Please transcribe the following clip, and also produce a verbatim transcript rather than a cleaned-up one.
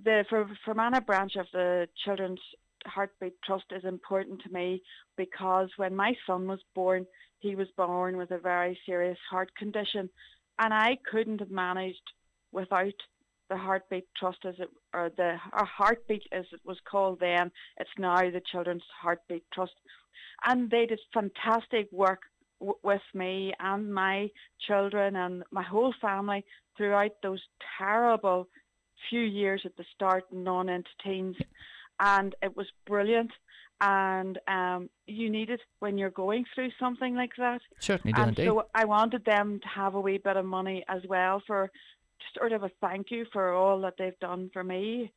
the for Fermanagh branch of the Children's Heartbeat Trust is important to me because when my son was born, he was born with a very serious heart condition, and I couldn't have managed without the Heartbeat Trust, as it or the or Heartbeat as it was called then. It's now the Children's Heartbeat Trust, and they did fantastic work w- with me and my children and my whole family throughout those terrible few years at the start and on into teens, and it was brilliant. And um, you need it when you're going through something like that. Certainly do And indeed. so I wanted them to have a wee bit of money as well for sort of a thank you for all that they've done for me.